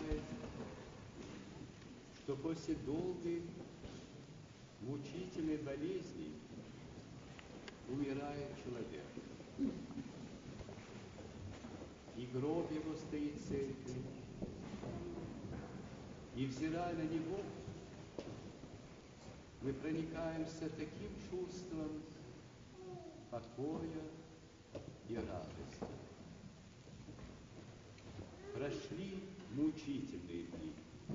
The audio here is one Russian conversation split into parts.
бывает, что после долгой мучительной болезни умирает человек. И гроб его стоит в церкви, и, взирая на него, мы проникаемся таким чувством покоя и радости. Прошли мучительные дни,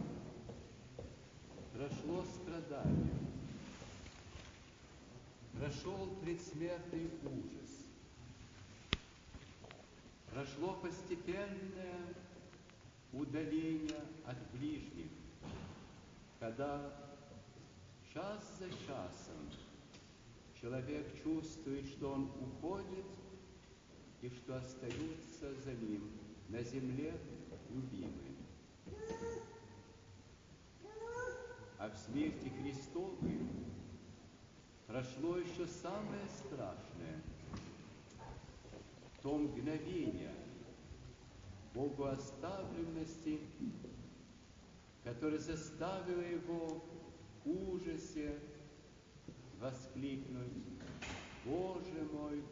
прошло страдание, прошел предсмертный ужас, прошло постепенное удаление от ближних, когда час за часом человек чувствует, что он уходит и что остаются за ним на земле любимые. А в смерти Христовой прошло еще самое страшное, то мгновение богооставленности, которое заставило его в ужасе воскликнуть: «Боже мой,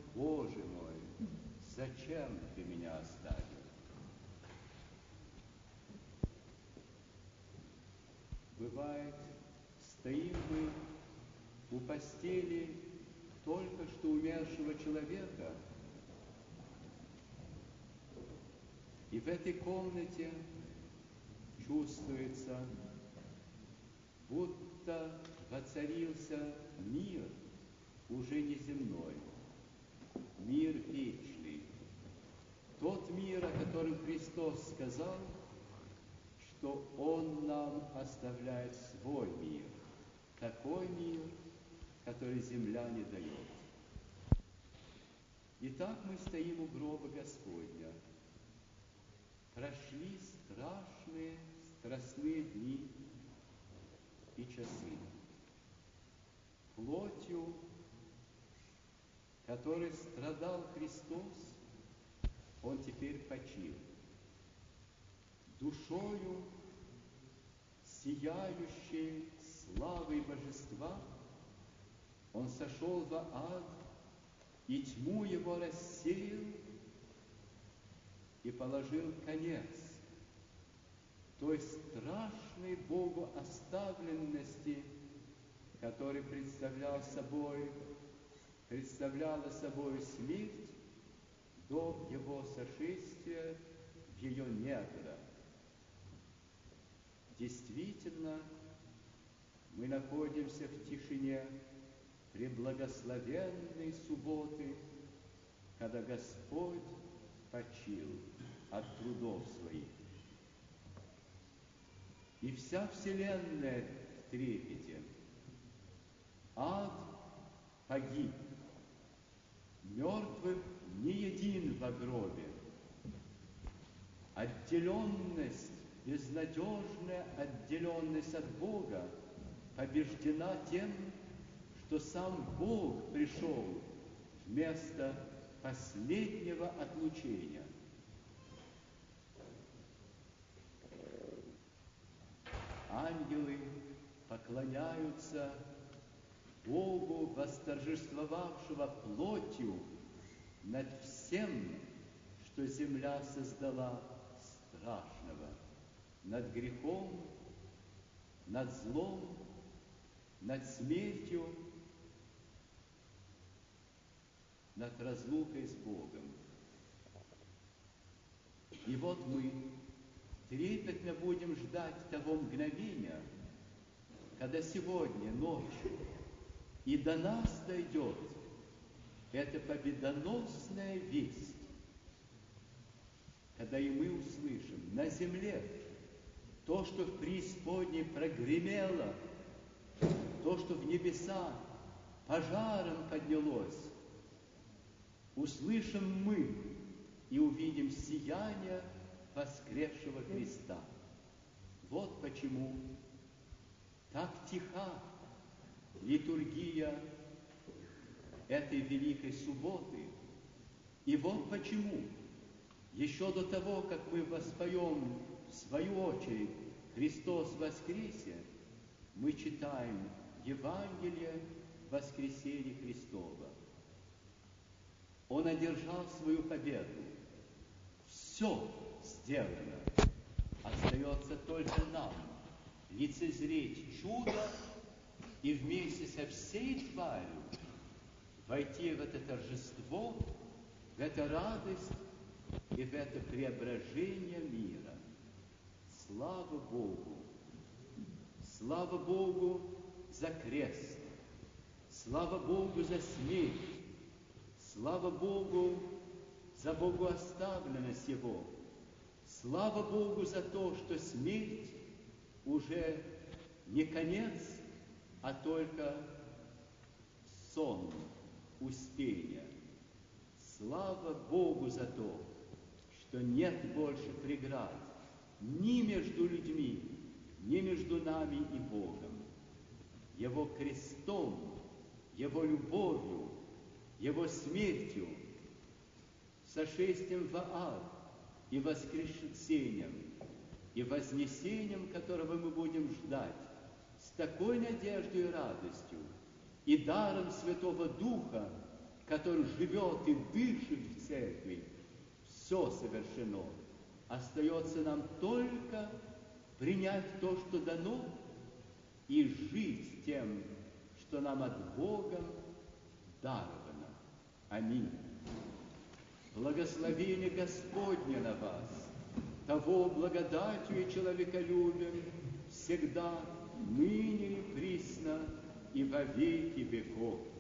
зачем ты меня оставил?» Бывает, стоим мы у постели только что умершего человека, и в этой комнате чувствуется, будто воцарился мир уже не земной, мир вечный. Тот мир, о котором Христос сказал, что Он нам оставляет свой мир, такой мир, который земля не дает. Итак, мы стоим у гроба Господня. Прошли страшные, страстные дни и часы. Плотью, которой страдал Христос, Он теперь почил. Душою, сияющей славой Божества, Он сошел в ад и тьму его рассеял и положил конец той страшной Богу оставленности, которая представляла собой смерть до Его сошествия в ее недра. Действительно, мы находимся в тишине преблагословенной субботы, когда Господь почил от трудов своих. И вся вселенная в трепете. Ад погиб, мертвых не един во гробе. Отделенность, безнадежная отделенность от Бога побеждена тем, что сам Бог пришел вместо последнего отлучения. Ангелы поклоняются Богу, восторжествовавшего плотью над всем, что земля создала страшного, над грехом, над злом, над смертью, над разлукой с Богом. И вот мы трепетно будем ждать того мгновения, когда сегодня ночью и до нас дойдет эта победоносная весть, когда и мы услышим на земле то, что в преисподней прогремело, то, что в небеса пожаром поднялось, услышим мы и увидим сияние воскресшего Христа. Вот почему так тиха литургия этой великой субботы. И вот почему Еще до того, как мы воспоем в свою очередь «Христос воскресе», мы читаем Евангелие воскресения Христова. Он одержал свою победу. Все сделано. Остается только нам лицезреть чудо и вместе со всей тварью войти в это торжество, в эту радость и в это преображение мира. Слава Богу! Слава Богу за крест! Слава Богу за смерть! Слава Богу за богооставленность Его! Слава Богу за то, что смерть уже не конец, а только сон успения. Слава Богу за то, что нет больше преград ни между людьми, ни между нами и Богом. Его крестом, Его любовью, Его смертью, сошествием в ад и воскресением, и вознесением, которого мы будем ждать, с такой надеждой и радостью, и даром Святого Духа, который живет и дышит в церкви, все совершено. Остается нам только принять то, что дано, и жить тем, что нам от Бога даровано. Аминь. Благословение Господне на вас, того благодатью и человеколюбием всегда, ныне и присно, и во веки веков.